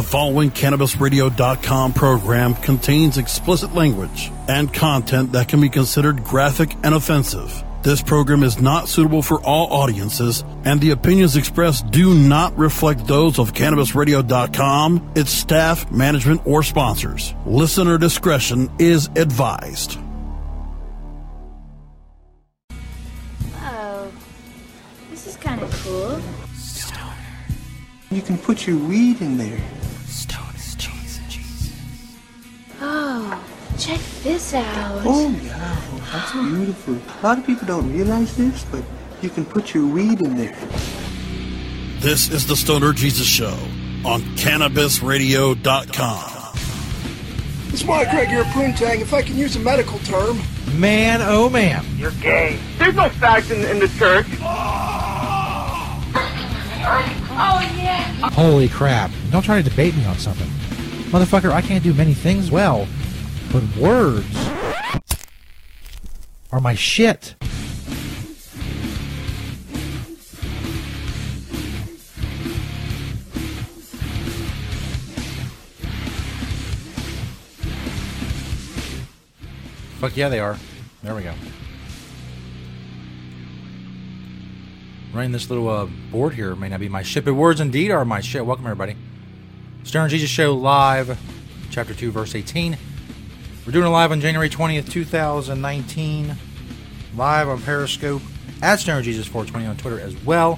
The following CannabisRadio.com program contains explicit language and content that can be considered graphic and offensive. This program is not suitable for all audiences, and the opinions expressed do not reflect those of CannabisRadio.com, its staff, management, or sponsors. Listener discretion is advised. Oh, this is kind of cool. Stoner. You can put your weed in there. Stoner Jesus. Oh, check this out. Oh, yeah. That's beautiful. A lot of people don't realize this, but you can put your weed in there. This is the Stoner Jesus Show on CannabisRadio.com. It's Mike Gregory Poontang, if I can use a medical term. Man, oh man. You're gay. There's no fags in the church. Oh, yeah. Holy crap. Don't try to debate me on something. Motherfucker, I can't do many things well, but words are my shit. Fuck yeah, they are. There we go. Running this little board here may not be my shit, but words indeed are my shit. Welcome, everybody. Stoner Jesus Show live, chapter 2, verse 18. We're doing it live on January 20th, 2019. Live on Periscope at Stoner Jesus 420 on Twitter as well.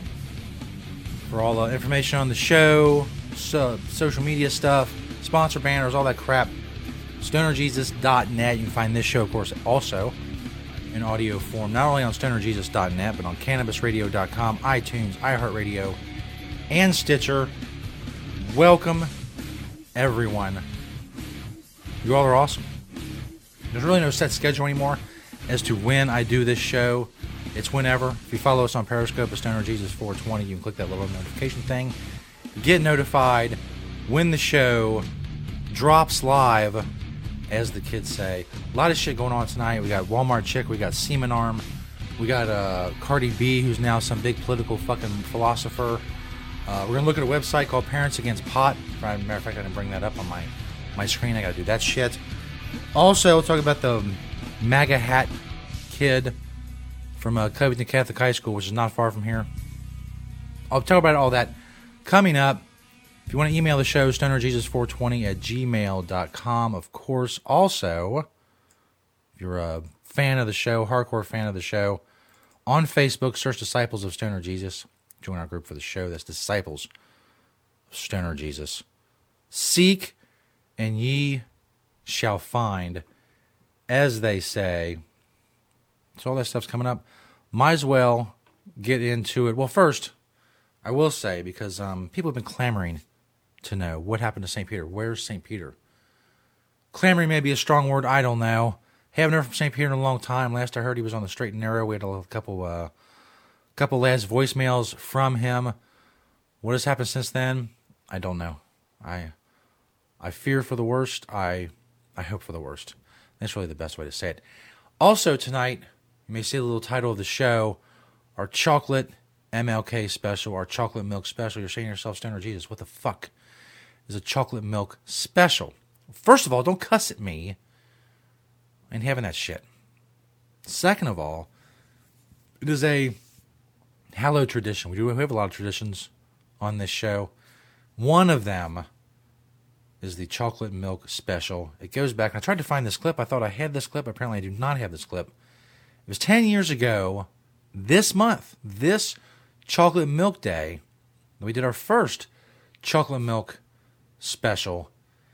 For all the information on the show, social media stuff, sponsor banners, all that crap, stonerjesus.net. You can find this show, of course, also in audio form, not only on stonerjesus.net, but on cannabisradio.com, iTunes, iHeartRadio, and Stitcher. Welcome, everyone. You all are awesome. There's really no set schedule anymore as to when I do this show. It's whenever. If you follow us on Periscope at Stoner Jesus 420, you can click that little notification thing. Get notified when the show drops live, as the kids say. A lot of shit going on tonight. We got Walmart Chick, we got Semen Arm, we got Cardi B, who's now some big political fucking philosopher. We're going to look at a website called Parents Against Pot. As a matter of fact, I didn't bring that up on my screen. I got to do that shit. Also, we'll talk about the MAGA hat kid from Covington Catholic High School, which is not far from here. I'll talk about all that coming up. If you want to email the show, stonerjesus420 at gmail.com. Of course, also, if you're a fan of the show, hardcore fan of the show, on Facebook, search Disciples of Stoner Jesus. Join our group for the show. That's Disciples of Stoner Jesus. Seek and ye shall find, as they say. So all that stuff's coming up. Might as well get into it. Well, first, I will say, because people have been clamoring to know what happened to St. Peter. Where's St. Peter? Clamoring may be a strong word. I don't know. Haven't heard from St. Peter in a long time. Last I heard, he was on the straight and narrow. We had a couple last voicemails from him. What has happened since then? I don't know. I fear for the worst. I hope for the worst. That's really the best way to say it. Also tonight, you may see the little title of the show, our chocolate MLK special, our chocolate milk special. You're saying to yourself, Stoner Jesus, what the fuck is a chocolate milk special? First of all, don't cuss at me. I ain't having that shit. Second of all, it is a hallowed tradition. We have a lot of traditions on this show. One of them is the chocolate milk special. It goes back. I tried to find this clip. I thought I had this clip. Apparently, I do not have this clip. It was 10 years ago this month, this Chocolate Milk Day, we did our first chocolate milk special.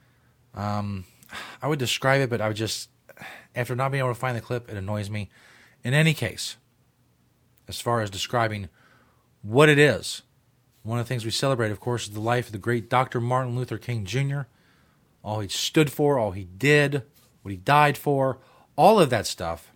I would describe it, but I would just, after not being able to find the clip, it annoys me. In any case, as far as describing what it is, one of the things we celebrate, of course, is the life of the great Dr. Martin Luther King Jr., all he stood for, all he did, what he died for, all of that stuff.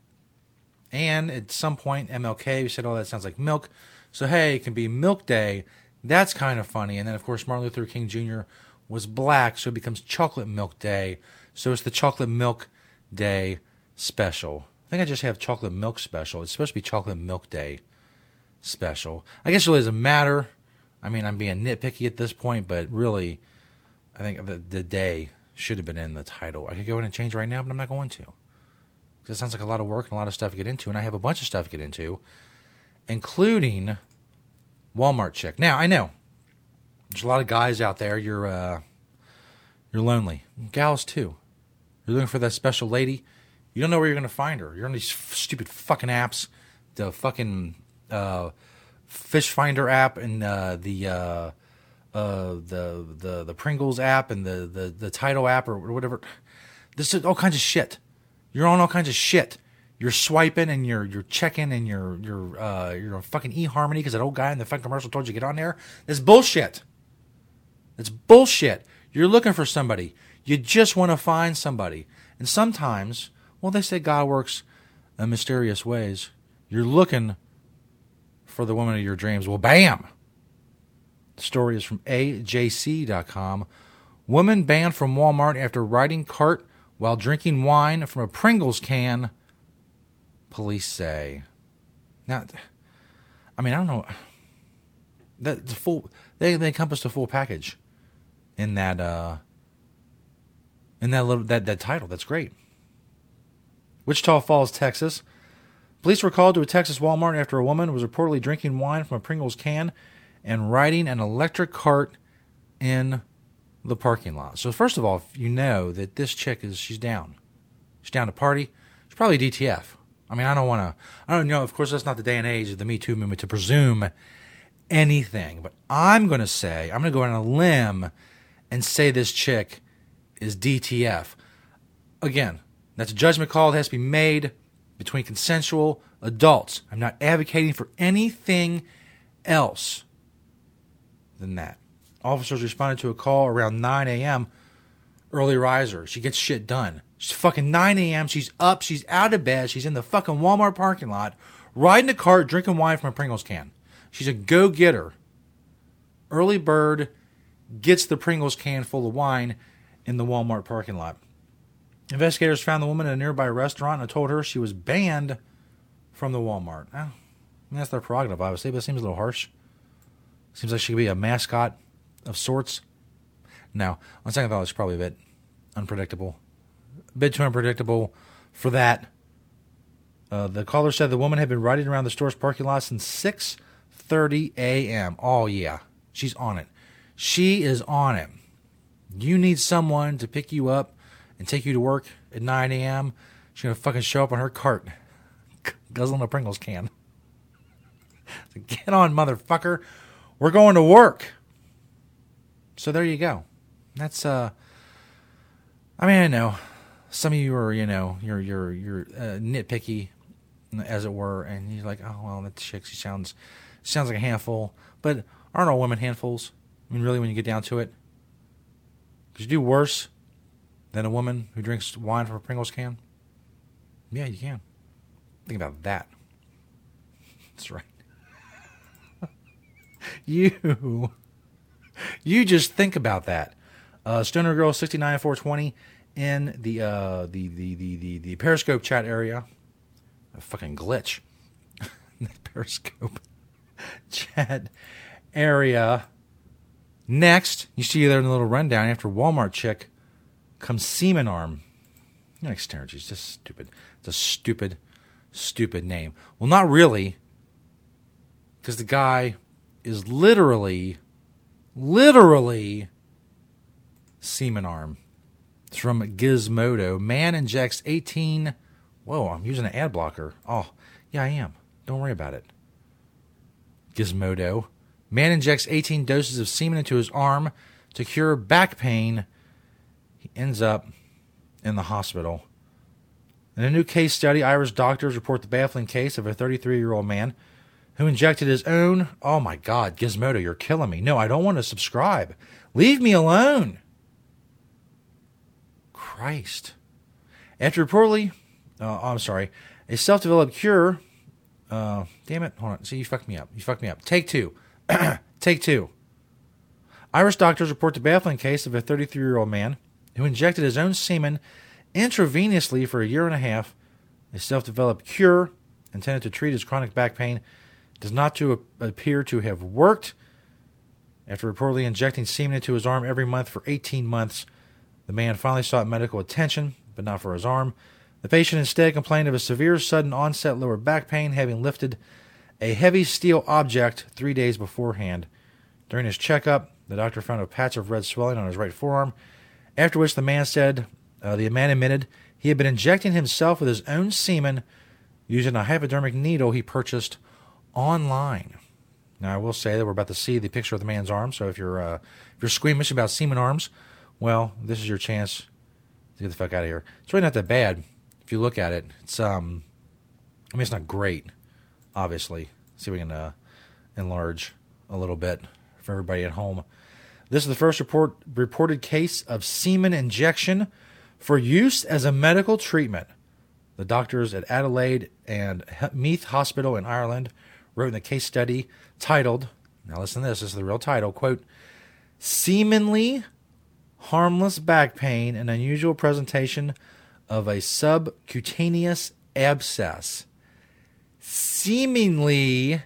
And at some point, MLK, we said, oh, that sounds like milk. So, hey, it can be Milk Day. That's kind of funny. And then, of course, Martin Luther King Jr. was black, so it becomes Chocolate Milk Day. So it's the Chocolate Milk Day special. I think I just have Chocolate Milk special. It's supposed to be Chocolate Milk Day special. I guess it really doesn't matter. I mean, I'm being nitpicky at this point, but really, I think the day should have been in the title. I could go in and change right now, but I'm not going to. Because it sounds like a lot of work and a lot of stuff to get into, and I have a bunch of stuff to get into, including Walmart chick. Now, I know there's a lot of guys out there. You're lonely. Gals, too. You're looking for that special lady. You don't know where you're going to find her. You're on these stupid fucking apps. The fucking Fish Finder app and the Pringles app and the Tidal app or whatever. This is all kinds of shit. You're on all kinds of shit. You're swiping and you're checking and you're on fucking eHarmony because that old guy in the fucking commercial told you to get on there. That's bullshit. It's bullshit. You're looking for somebody. You just want to find somebody. And sometimes, well, they say God works in mysterious ways. You're looking for the woman of your dreams. Well, bam! The story is from AJC.com. Woman banned from Walmart after riding cart while drinking wine from a Pringles can, police say. Now, I mean, I don't know. They encompass the full package in that that title. That's great. Wichita Falls, Texas. Police were called to a Texas Walmart after a woman was reportedly drinking wine from a Pringles can and riding an electric cart in the parking lot. So first of all, you know that this chick she's down. She's down to party. She's probably DTF. I mean, I don't know. Of course, that's not the day and age of the Me Too movement to presume anything. But I'm going to go on a limb and say this chick is DTF. Again, that's a judgment call that has to be made between consensual adults. I'm not advocating for anything else than that. Officers responded to a call around 9 a.m. Early riser. She gets shit done. She's fucking 9 a.m. She's up. She's out of bed. She's in the fucking Walmart parking lot, riding a cart, drinking wine from a Pringles can. She's a go-getter. Early bird gets the Pringles can full of wine in the Walmart parking lot. Investigators found the woman in a nearby restaurant and told her she was banned from the Walmart. That's their prerogative, obviously, but it seems a little harsh. Seems like she could be a mascot of sorts. No, on second thought, it's probably a bit unpredictable. A bit too unpredictable for that. The caller said the woman had been riding around the store's parking lot since 6:30 a.m. Oh, yeah. She's on it. She is on it. You need someone to pick you up and take you to work at 9 a.m. She's going to fucking show up on her cart, guzzling a Pringles can. So get on, motherfucker. We're going to work. So there you go. That's, I mean, I know some of you are, you're nitpicky, as it were, and you're like, oh, well, that chick, she sounds like a handful. But aren't all women handfuls? I mean, really, when you get down to it? Could you do worse than a woman who drinks wine from a Pringles can? Yeah, you can. Think about that. That's right. You just think about that. Stoner Girl 69420 in the Periscope chat area. A fucking glitch. The Periscope chat area. Next, you see there in the little rundown after Walmart chick comes Semen Arm. Next Terrence, it's just stupid. It's a stupid name. Well, not really, because the guy is literally Semen Arm. It's from Gizmodo. Man injects 18... Whoa, I'm using an ad blocker. Oh, yeah, I am. Don't worry about it. Gizmodo. Man injects 18 doses of semen into his arm to cure back pain. He ends up in the hospital. In a new case study, Irish doctors report the baffling case of a 33-year-old man who injected his own... Oh, my God, Gizmodo, you're killing me. No, I don't want to subscribe. Leave me alone. Christ. After reportedly... I'm sorry. A self-developed cure... damn it. Hold on. See, you fucked me up. Take two. Take two. Irish doctors report the baffling case of a 33-year-old man who injected his own semen intravenously for a year and a half. A self-developed cure intended to treat his chronic back pain does not appear to have worked. After reportedly injecting semen into his arm every month for 18 months, the man finally sought medical attention, but not for his arm. The patient instead complained of a severe sudden onset lower back pain, having lifted a heavy steel object 3 days beforehand. During his checkup, the doctor found a patch of red swelling on his right forearm, after which the man admitted he had been injecting himself with his own semen using a hypodermic needle he purchased online. Now, I will say that we're about to see the picture of the man's arm, so if you're squeamish about semen arms, well, this is your chance to get the fuck out of here. It's really not that bad if you look at it. It's it's not great, obviously. See if we can enlarge a little bit for everybody at home. This is the first reported case of semen injection for use as a medical treatment. The doctors at Adelaide and Meath Hospital in Ireland wrote in the case study titled, now listen to this is the real title, quote, "Seemingly harmless back pain and unusual presentation of a subcutaneous abscess." Seemingly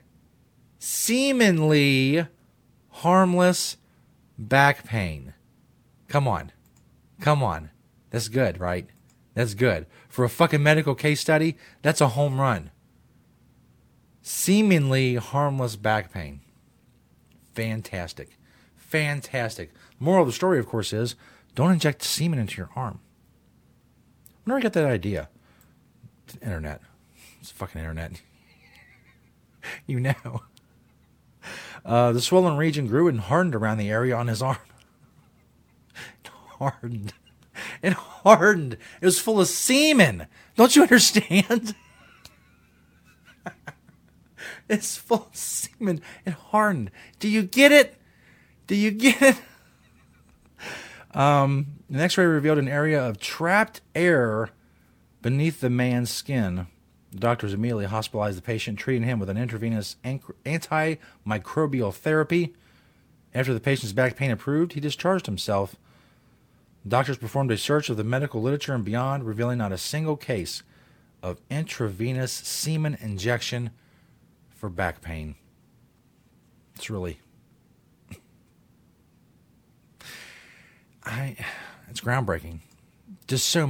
harmless back pain. Come on. That's good, right? That's good. For a fucking medical case study, that's a home run. Seemingly harmless back pain. Fantastic. Moral of the story, of course, is don't inject semen into your arm. Where did I get that idea? It's the internet. It's the fucking internet. You know. The swollen region grew and hardened around the area on his arm. It hardened. It was full of semen. Don't you understand? It's full of semen. It hardened. Do you get it? An X-ray revealed an area of trapped air beneath the man's skin. The doctors immediately hospitalized the patient, treating him with an intravenous antimicrobial therapy. After the patient's back pain improved, he discharged himself. Doctors performed a search of the medical literature and beyond, revealing not a single case of intravenous semen injection for back pain. It's really... it's groundbreaking. Just so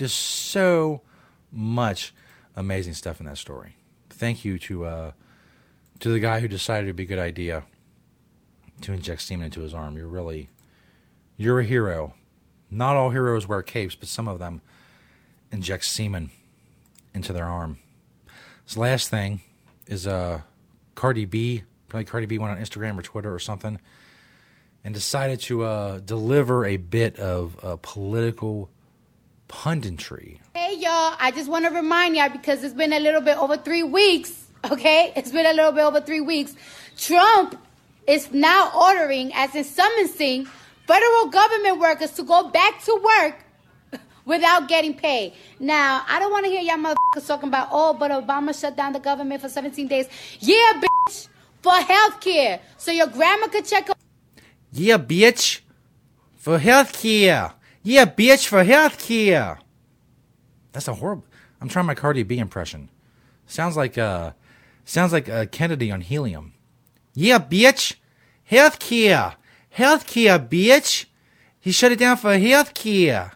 much amazing stuff in that story. Thank you to the guy who decided it'd be a good idea to inject semen into his arm. You're a hero. Not all heroes wear capes, but some of them inject semen into their arm. This last thing is Cardi B. Probably Cardi B went on Instagram or Twitter or something and decided to deliver a bit of political punditry. Hey, y'all, I just want to remind y'all, because it's been a little bit over 3 weeks, okay? It's been a little bit over 3 weeks. Trump is now ordering, as in summoning, federal government workers to go back to work without getting paid. Now, I don't want to hear y'all motherfuckers talking about, but Obama shut down the government for 17 days. Yeah, bitch, for health care. So your grandma could check up. Yeah, bitch, for health care. Yeah, bitch, for health care. That's a horrible... I'm trying my Cardi B impression. Sounds like Kennedy on helium. Yeah, bitch, health care. Health care, bitch. He shut it down for health care.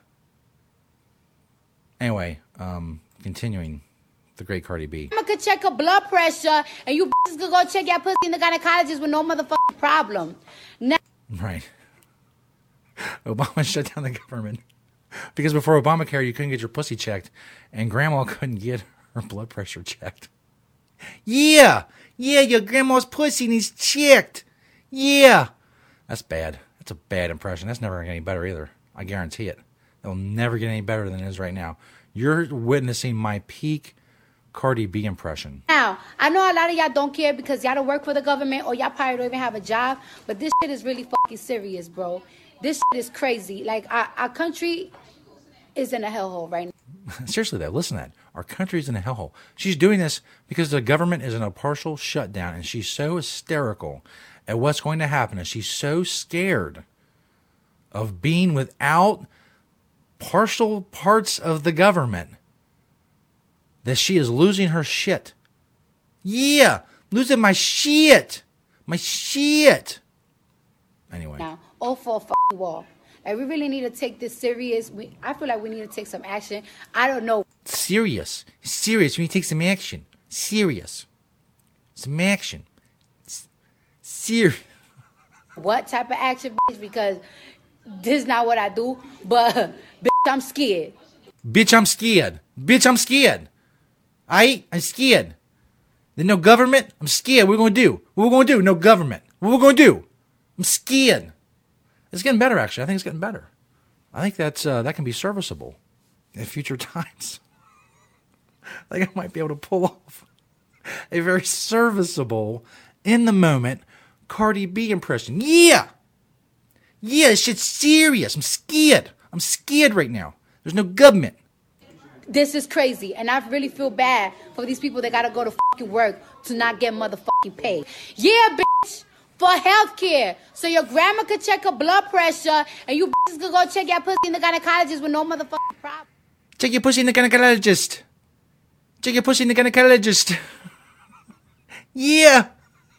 Anyway, continuing the great Cardi B. I could check her blood pressure, and you bitches could go check your pussy in the gynecologist with no motherfucking problem. Now, right. Obama shut down the government because before Obamacare, you couldn't get your pussy checked, and Grandma couldn't get her blood pressure checked. Yeah, your grandma's pussy needs checked. Yeah. That's bad. That's a bad impression. That's never going to get any better either. I guarantee it. It'll never get any better than it is right now. You're witnessing my peak Cardi B impression. Now, I know a lot of y'all don't care because y'all don't work for the government or y'all probably don't even have a job, but this shit is really fucking serious, bro. This shit is crazy. Like, our country is in a hellhole right now. Seriously, though, listen to that. Our country's in a hellhole. She's doing this because the government is in a partial shutdown, and she's so hysterical at what's going to happen, and she's so scared of being without partial parts of the government that she is losing her shit. Yeah, losing my shit. My shit. Anyway. Now, all for a fucking wall. Like, we really need to take this serious. I feel like we need to take some action. I don't know. Serious. We need to take some action. Serious. Some action. Serious. What type of action, bitch? Because this is not what I do. But, bitch, I'm scared. Bitch, I'm scared. I'm scared. I'm scared. There's no government. I'm scared. What we're going to do? No government. What we're going to do? I'm scared. It's getting better, actually. I think it's getting better. I think that can be serviceable in future times. I think I might be able to pull off a very serviceable, in the moment, Cardi B impression. Yeah, this shit's serious. I'm scared. I'm scared right now. There's no government. This is crazy, and I really feel bad for these people that gotta go to fucking work to not get motherfucking paid. Yeah, bitch, for healthcare, so your grandma could check her blood pressure, and you bitches could go check your pussy in the gynecologist with no motherfucking problem. Check your pussy in the gynecologist. Yeah.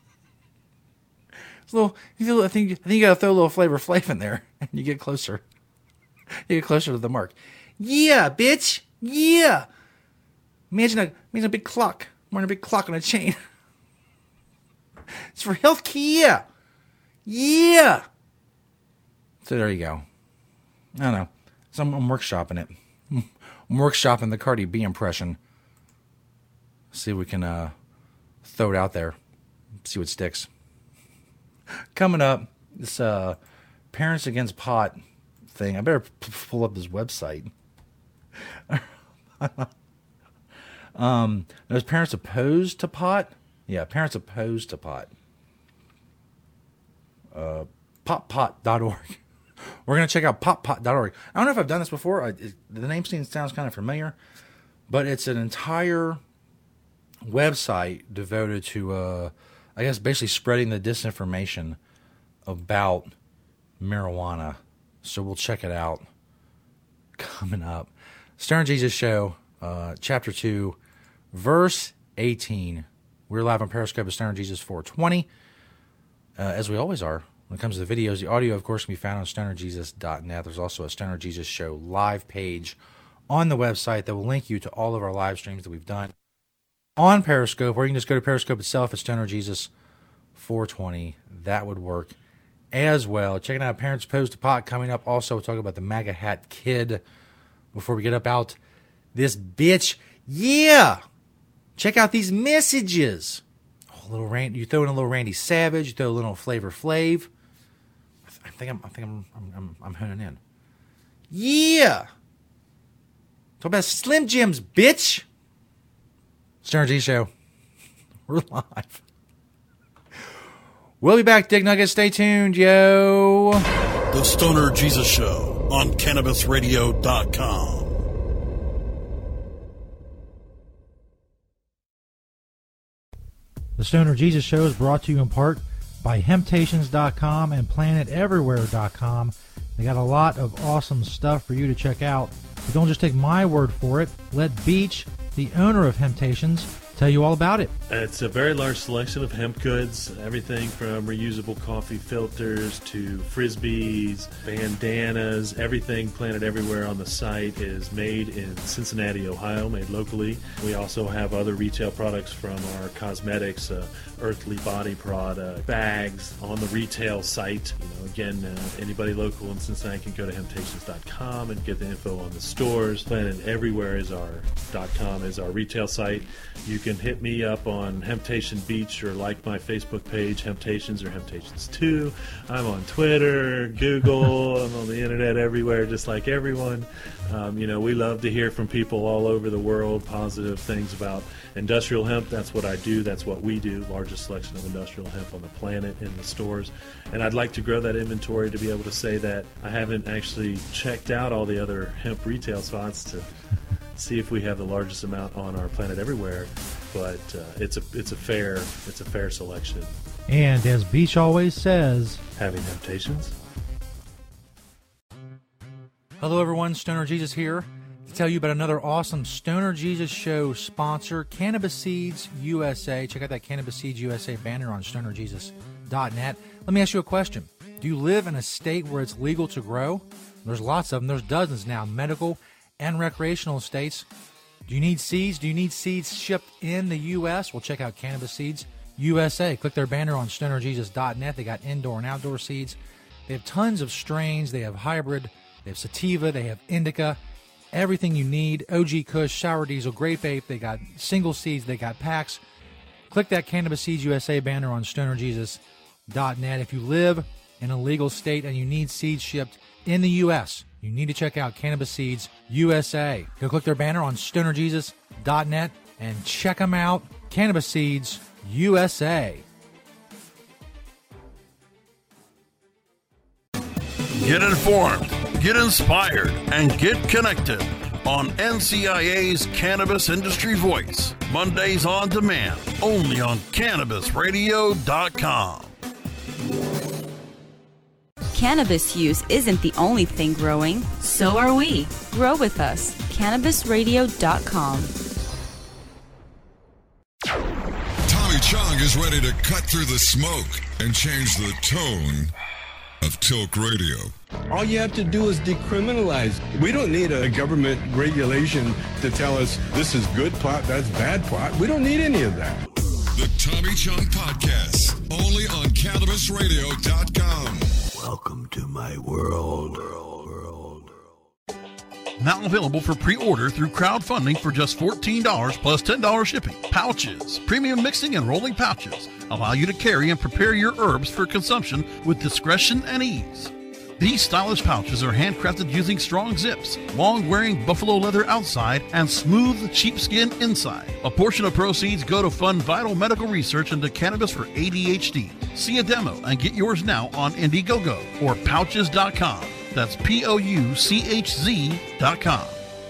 I think you gotta throw a little Flavor Flav in there, and you get closer. You get closer to the mark. Yeah, bitch. Yeah. Imagine a big clock. I'm wearing a big clock on a chain. It's for healthcare. Yeah. So there you go. I don't know. So I'm workshopping it. I'm workshopping the Cardi B impression. See if we can throw it out there. See what sticks. Coming up, this Parents Against Pot thing. I better pull up this website. Those parents opposed to pot? Yeah, parents opposed to pot. Poppot.org. We're going to check out poppot.org. I don't know if I've done this before. The name sounds kind of familiar, but it's an entire website devoted to, I guess, basically spreading the disinformation about marijuana. So we'll check it out coming up. Stoner Jesus Show, Chapter 2, Verse 18. We're live on Periscope at Stoner Jesus 420, as we always are. When it comes to the videos, the audio, of course, can be found on stonerjesus.net. There's also a Stoner Jesus Show live page on the website that will link you to all of our live streams that we've done on Periscope, or you can just go to Periscope itself at Stoner Jesus 420. That would work as well. Checking out Parents Opposed to Pot coming up. Also, we'll talk about the MAGA Hat Kid before we get up out this bitch. Yeah! Check out these messages. Oh, you throw in a little Randy Savage, you throw a little Flavor Flav. I think I'm honing in. Yeah! Talk about Slim Jims, bitch! Stoner G Show. We're live. We'll be back, Dick Nuggets. Stay tuned, yo. The Stoner Jesus Show on CannabisRadio.com. The Stoner Jesus Show is brought to you in part by Hemptations.com and PlanetEverywhere.com. They got a lot of awesome stuff for you to check out. But don't just take my word for it. Let Beach, the owner of Hemptations, tell you all about it. It's a very large selection of hemp goods, everything from reusable coffee filters to frisbees, bandanas, everything Planet Everywhere on the site is made in Cincinnati, Ohio, made locally. We also have other retail products from our cosmetics, Earthly Body product, bags on the retail site. Again, anybody local in Cincinnati can go to Hemptations.com and get the info on the stores. Planet Everywhere is .com is our retail site. You can hit me up on Hemptation Beach or like my Facebook page, Hemptations or Hemptations 2. I'm on Twitter, Google, I'm on the internet everywhere, just like everyone. We love to hear from people all over the world, positive things about industrial hemp. That's what I do. That's what we do. Largest selection of industrial hemp on the planet in the stores. And I'd like to grow that inventory to be able to say that I haven't actually checked out all the other hemp retail spots to see if we have the largest amount on our Planet Everywhere. But it's a fair selection. And as Beach always says, having Hemptations. Hello everyone, Stoner Jesus here to tell you about another awesome Stoner Jesus Show sponsor, Cannabis Seeds USA. Check out that Cannabis Seeds USA banner on stonerjesus.net. Let me ask you a question. Do you live in a state where it's legal to grow? There's lots of them. There's dozens now, medical and recreational states. Do you need seeds? Do you need seeds shipped in the U.S.? Well, check out Cannabis Seeds USA. Click their banner on stonerjesus.net. They got indoor and outdoor seeds. They have tons of strains. They have hybrid. They have sativa. They have indica. Everything you need. OG Kush, Sour Diesel, Grape Ape. They got single seeds. They got packs. Click that Cannabis Seeds USA banner on stonerjesus.net. If you live in a legal state and you need seeds shipped in the U.S., you need to check out Cannabis Seeds USA. Go click their banner on stonerjesus.net and check them out. Cannabis Seeds USA. Get informed, get inspired, and get connected on NCIA's Cannabis Industry Voice. Mondays on demand, only on CannabisRadio.com. Cannabis use isn't the only thing growing. So are we. Grow with us. CannabisRadio.com. Tommy Chong is ready to cut through the smoke and change the tone of Tilk Radio. All you have to do is decriminalize. We don't need a government regulation to tell us this is good pot, that's bad pot. We don't need any of that. The Tommy Chong Podcast, only on CannabisRadio.com. Welcome to my world. Now available for pre-order through crowdfunding for just $14 plus $10 shipping. Pouches, premium mixing and rolling pouches, allow you to carry and prepare your herbs for consumption with discretion and ease. These stylish pouches are handcrafted using strong zips, long-wearing buffalo leather outside, and smooth sheepskin inside. A portion of proceeds go to fund vital medical research into cannabis for ADHD. See a demo and get yours now on Indiegogo or Pouches.com. That's POUCHZ.com.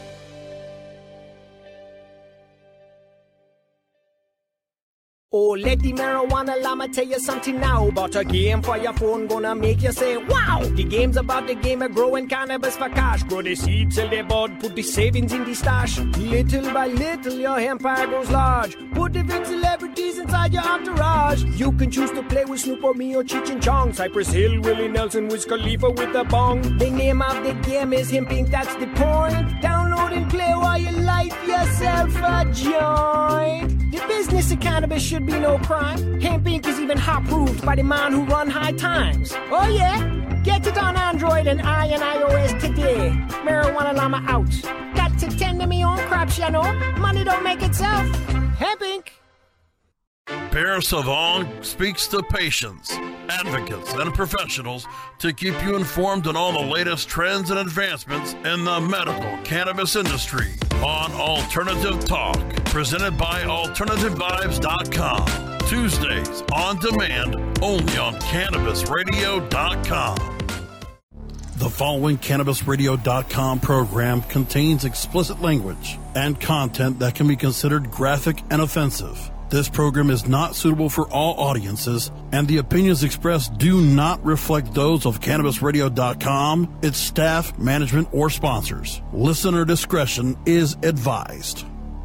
Oh, let the marijuana llama tell you something now about a game for your phone gonna make you say, wow! The game's about the game of growing cannabis for cash. Grow the seed, sell the bud, put the savings in the stash. Little by little, your empire grows large. Put the big celebrities inside your entourage. You can choose to play with Snoop or me or Cheech and Chong, Cypress Hill, Willie Nelson, Wiz Khalifa with a bong. The name of the game is Hemp Inc., that's the point. Download and play while you light yourself a joint. The business of cannabis should be no crime. Hemp Inc. is even hot-proofed by the man who run High Times. Oh yeah? Get it on Android and iOS today. Marijuana Llama out. Got to tend to me own crops, you know. Money don't make itself. Hemp Inc. Pierre Savon speaks to patients, advocates, and professionals to keep you informed on all the latest trends and advancements in the medical cannabis industry on Alternative Talk, presented by AlternativeVibes.com. Tuesdays on demand, only on CannabisRadio.com. The following CannabisRadio.com program contains explicit language and content that can be considered graphic and offensive. This program is not suitable for all audiences, and the opinions expressed do not reflect those of CannabisRadio.com, its staff, management, or sponsors. Listener discretion is advised.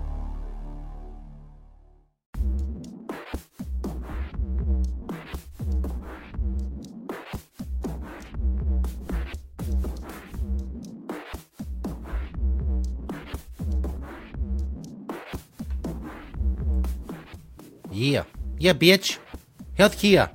Yeah, bitch. Healthcare.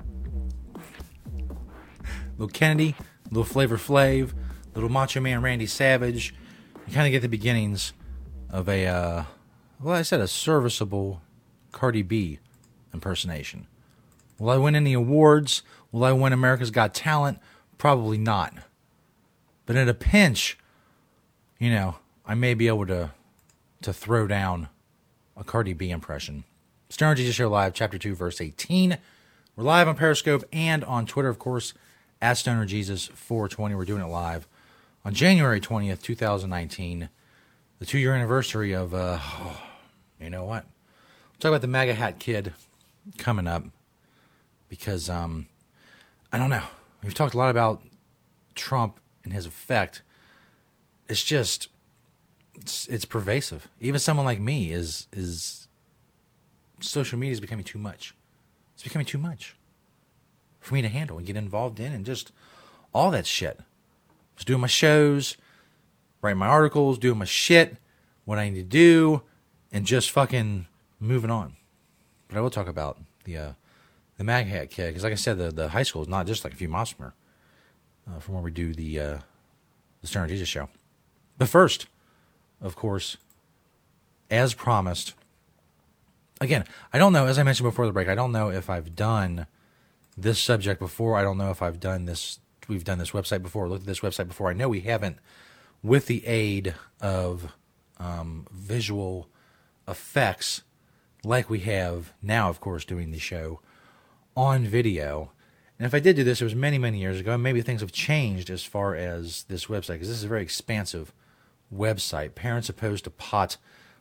Little Kennedy, little Flavor Flav, little Macho Man Randy Savage. You kind of get the beginnings of a serviceable Cardi B impersonation. Will I win any awards? Will I win America's Got Talent? Probably not. But in a pinch, I may be able to throw down a Cardi B impression. Stoner Jesus Show Live, Chapter 2, Verse 18. We're live on Periscope and on Twitter, of course, at Stoner Jesus 420. We're doing it live on January 20th, 2019, the 2-year anniversary of, you know what? We'll talk about the MAGA Hat Kid coming up because, I don't know. We've talked a lot about Trump and his effect. It's just, it's pervasive. Even someone like me is social media is becoming too much. It's becoming too much for me to handle and get involved in, and just all that shit. Just doing my shows, writing my articles, doing my shit, what I need to do, and just fucking moving on. But I will talk about the Mag Hat kid, because like I said, the high school is not just like a few miles from where we do the Stoner Jesus show. But first, of course, as promised, again, I don't know, as I mentioned before the break, I don't know if I've done this subject before. I don't know if we've done this website before, looked at this website before. I know we haven't, with the aid of visual effects like we have now, of course, doing the show on video. And if I did do this, it was many, many years ago, and maybe things have changed as far as this website, because this is a very expansive website. Parents Opposed to Pot,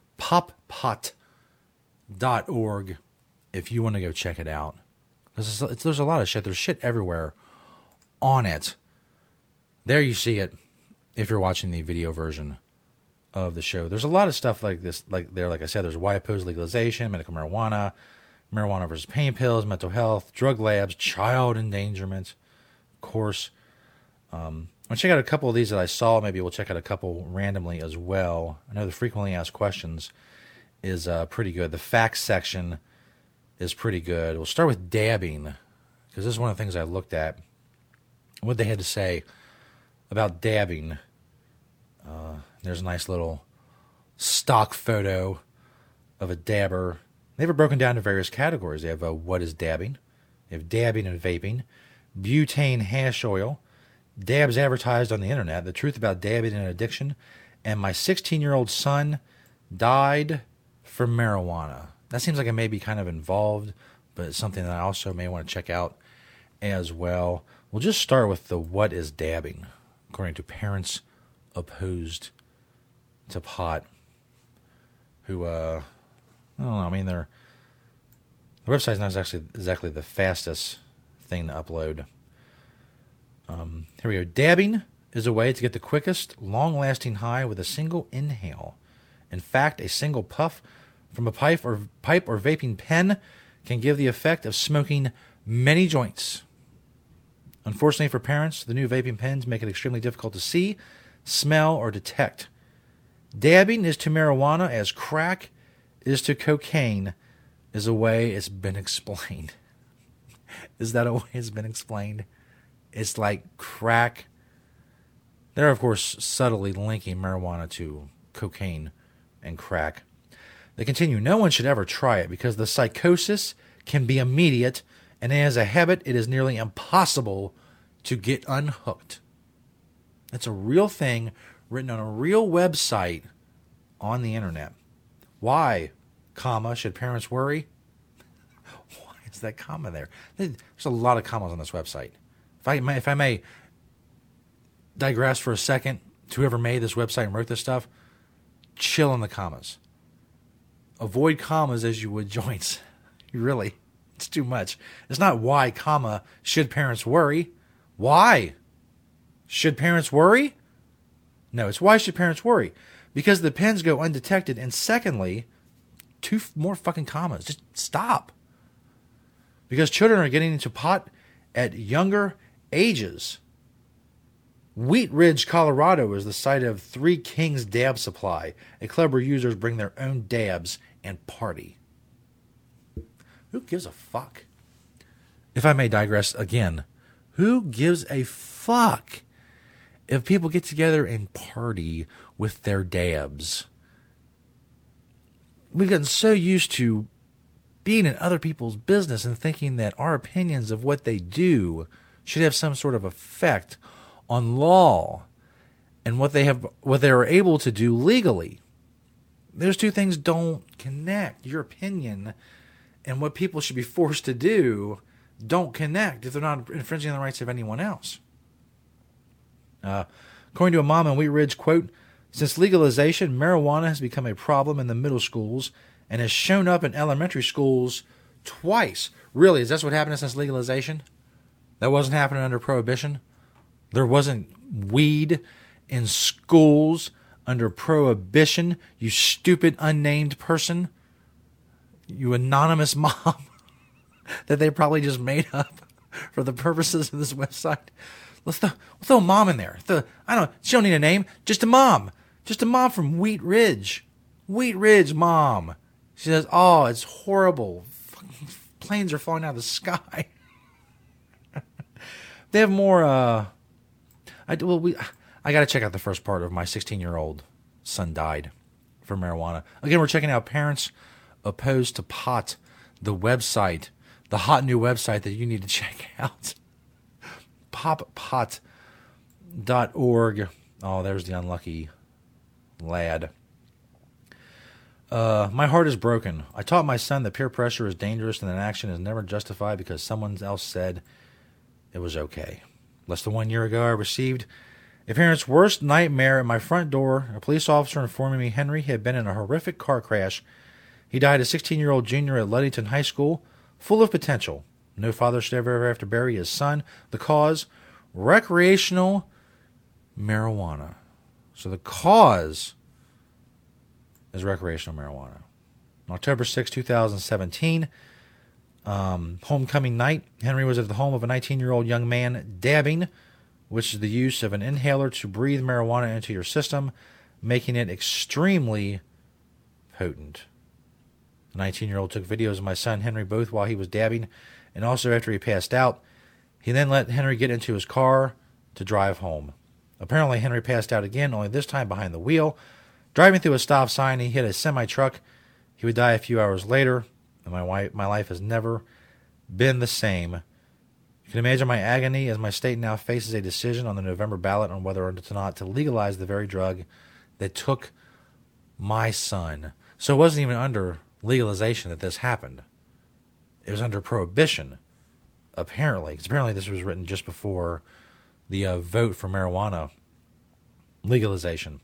poppot.org, if you want to go check it out. There's a lot of shit. There's shit everywhere on it. There you see it if you're watching the video version of the show. There's a lot of stuff like this, like I said, there's why oppose legalization, medical marijuana versus pain pills, mental health, drug labs, child endangerment, of course. I'll check out a couple of these that I saw. Maybe we'll check out a couple randomly as well. I know the frequently asked questions is pretty good. The facts section is pretty good. We'll start with dabbing, because this is one of the things I looked at, what they had to say about dabbing. There's a nice little stock photo of a dabber. They have it broken down to various categories. They have what is dabbing. They have dabbing and vaping, butane hash oil, dabs advertised on the internet, the truth about dabbing and addiction, and my 16-year-old son died from marijuana. That seems like it may be kind of involved, but it's something that I also may want to check out as well. We'll just start with the what is dabbing, according to Parents Opposed to Pot, who, I don't know, I mean, the website's not exactly the fastest thing to upload. Here we go. Dabbing is a way to get the quickest, long-lasting high with a single inhale. In fact, a single puff from a pipe or vaping pen can give the effect of smoking many joints. Unfortunately for parents, the new vaping pens make it extremely difficult to see, smell, or detect. Dabbing is to marijuana as crack is to cocaine, is a way it's been explained. Is that a way it's been explained? It's like crack. They're, of course, subtly linking marijuana to cocaine and crack. They continue, no one should ever try it because the psychosis can be immediate, and as a habit, it is nearly impossible to get unhooked. It's a real thing written on a real website on the internet. Why, should parents worry? Why is that comma there? There's a lot of commas on this website. If I may digress for a second, to whoever made this website and wrote this stuff, chill on the commas. Avoid commas as you would joints. Really, it's too much. It's not why, should parents worry? Why? Should parents worry? No, it's why should parents worry? Because the pens go undetected, and secondly, 2 more fucking commas. Just stop. Because children are getting into pot at younger ages. Wheat Ridge, Colorado is the site of Three Kings Dab Supply. A club where users bring their own dabs and party. Who gives a fuck? If I may digress again, who gives a fuck if people get together and party with their dabs? We've gotten so used to being in other people's business and thinking that our opinions of what they do should have some sort of effect on law and what they are able to do legally. Those two things don't connect. Your opinion and what people should be forced to do don't connect if they're not infringing on the rights of anyone else. According to a mom in Wheat Ridge, quote, since legalization, marijuana has become a problem in the middle schools and has shown up in elementary schools twice. Really, is that what happened since legalization? That wasn't happening under Prohibition? There wasn't weed in schools under Prohibition, you stupid unnamed person? You anonymous mom that they probably just made up for the purposes of this website. Let's throw mom in there. She don't need a name. Just a mom. Just a mom from Wheat Ridge. Wheat Ridge mom. She says, oh, it's horrible. Fucking planes are falling out of the sky. They have more, I got to check out the first part of my 16-year-old son died from marijuana. Again, we're checking out Parents Opposed to Pot, the website, the hot new website that you need to check out. poppot.org. Oh, there's the unlucky lad. My heart is broken. I taught my son that peer pressure is dangerous and that action is never justified because someone else said it was okay. Less than 1 year ago, I received a parent's worst nightmare at my front door. A police officer informing me Henry had been in a horrific car crash. He died a 16-year-old junior at Ludington High School, full of potential. No father should ever have to bury his son. The cause, recreational marijuana. So the cause is recreational marijuana. On October 6, 2017, homecoming night, Henry was at the home of a 19-year-old young man dabbing, which is the use of an inhaler to breathe marijuana into your system, making it extremely potent. The 19-year-old took videos of my son Henry both while he was dabbing and also after he passed out. He then let Henry get into his car to drive home. Apparently, Henry passed out again, only this time behind the wheel. Driving through a stop sign, he hit a semi-truck. He would die a few hours later, and my life has never been the same. You can imagine my agony as my state now faces a decision on the November ballot on whether or not to legalize the very drug that took my son. So it wasn't even under legalization that this happened. It was under prohibition, apparently. Because apparently this was written just before the vote for marijuana legalization.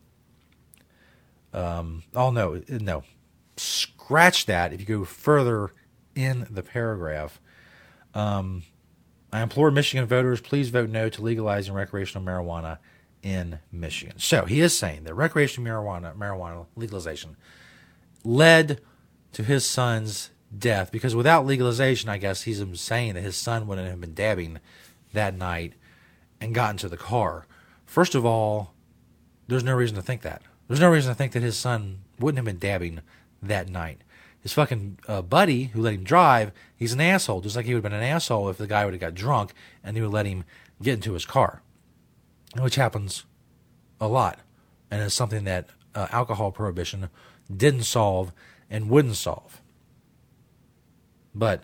No. Scratch that. If you go further in the paragraph, I implore Michigan voters, please vote no to legalizing recreational marijuana in Michigan. So he is saying that recreational marijuana legalization led to his son's death because without legalization, I guess he's saying that his son wouldn't have been dabbing that night and got into the car. First of all, there's no reason to think that. There's no reason to think that his son wouldn't have been dabbing that night. His fucking buddy who let him drive, he's an asshole, just like he would have been an asshole if the guy would have got drunk and he would let him get into his car, which happens a lot, and is something that alcohol prohibition didn't solve and wouldn't solve. But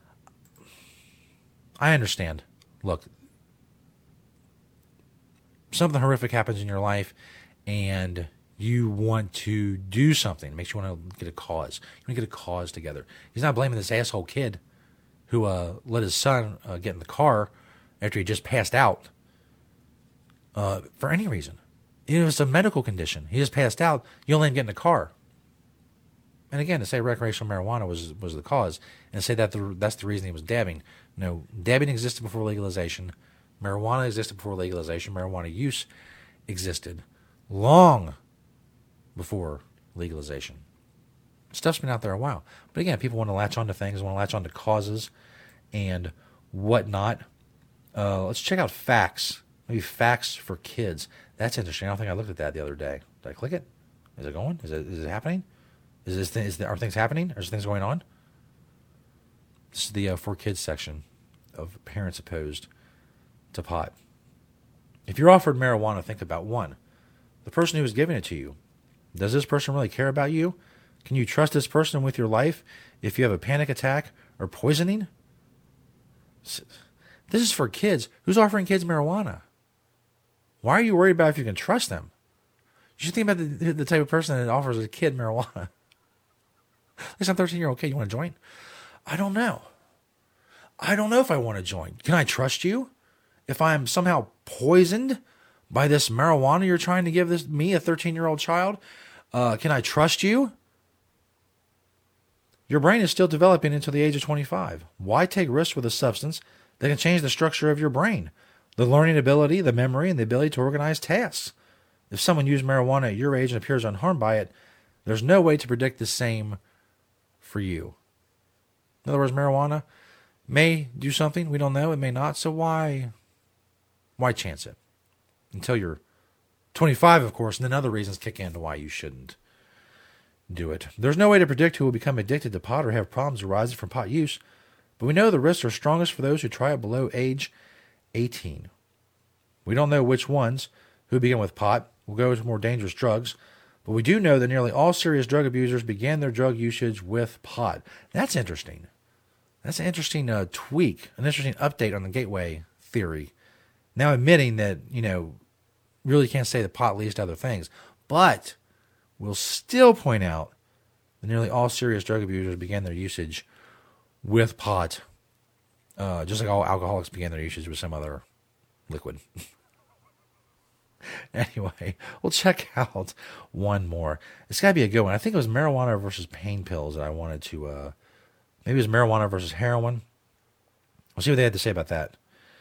I understand. Look, something horrific happens in your life, and you want to do something. It makes you want to get a cause. You want to get a cause together. He's not blaming this asshole kid who let his son get in the car after he just passed out for any reason. Even if it's a medical condition, he just passed out, you only let him get in the car. And again, to say recreational marijuana was the cause, and to say that that's the reason he was dabbing. No, dabbing existed before legalization. Marijuana existed before legalization. Marijuana use existed long before legalization. Stuff's been out there a while. But again, people want to latch onto things, want to latch onto causes and whatnot. Let's check out facts. Maybe facts for kids. That's interesting. I don't think I looked at that the other day. Did I click it? Is it going? Is it happening? Are things happening? Are things going on? This is the for kids section of Parents Opposed to Pot. If you're offered marijuana, think about 1, the person who is giving it to you. Does this person really care about you? Can you trust this person with your life if you have a panic attack or poisoning? This is for kids. Who's offering kids marijuana? Why are you worried about if you can trust them? You should think about the type of person that offers a kid marijuana. Like some 13-year-old kid, you want to join? I don't know. I don't know if I want to join. Can I trust you? If I'm somehow poisoned by this marijuana you're trying to give me, a 13-year-old child, can I trust you? Your brain is still developing until the age of 25. Why take risks with a substance that can change the structure of your brain, the learning ability, the memory, and the ability to organize tasks? If someone used marijuana at your age and appears unharmed by it, there's no way to predict the same for you. In other words, marijuana, may do something. We don't know. It may not. So why chance it? Until you're 25, of course, and then other reasons kick in to why you shouldn't do it. There's no way to predict who will become addicted to pot or have problems arising from pot use, but we know the risks are strongest for those who try it below age 18. We don't know which ones who begin with pot will go to more dangerous drugs, but we do know that nearly all serious drug abusers began their drug usage with pot. That's interesting. That's an interesting tweak, an interesting update on the gateway theory. Now admitting that, really can't say that pot leads to other things, but we'll still point out that nearly all serious drug abusers began their usage with pot, just like all alcoholics began their usage with some other liquid. Anyway, we'll check out one more. It's got to be a good one. I think it was marijuana versus pain pills that I wanted to, maybe it was marijuana versus heroin. We'll see what they had to say about that.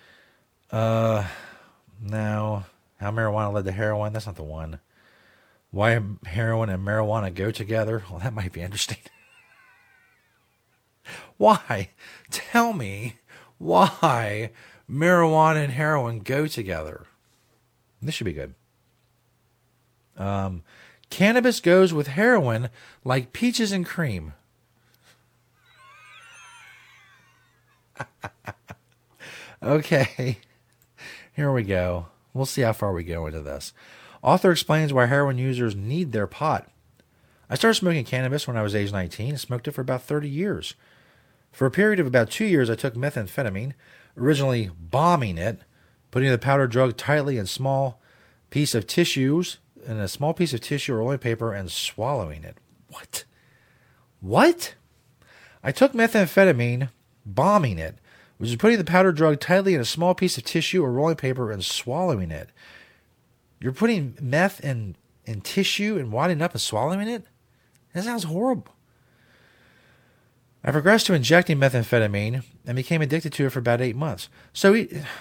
Now, how marijuana led to heroin, that's not the one. Why heroin and marijuana go together? Well, that might be interesting. Why? Tell me why marijuana and heroin go together. This should be good. Cannabis goes with heroin like peaches and cream. Okay, here we go. We'll see how far we go into this. Author explains why heroin users need their pot. I started smoking cannabis when I was age 19 and smoked it for about 30 years. For a period of about 2 years, I took methamphetamine, originally bombing it, putting the powdered drug tightly in a small piece of tissue or oil paper and swallowing it. What? I took methamphetamine, bombing it, which is putting the powdered drug tightly in a small piece of tissue or rolling paper and swallowing it. You're putting meth in tissue and wadding it up and swallowing it? That sounds horrible. I progressed to injecting methamphetamine and became addicted to it for about 8 months. So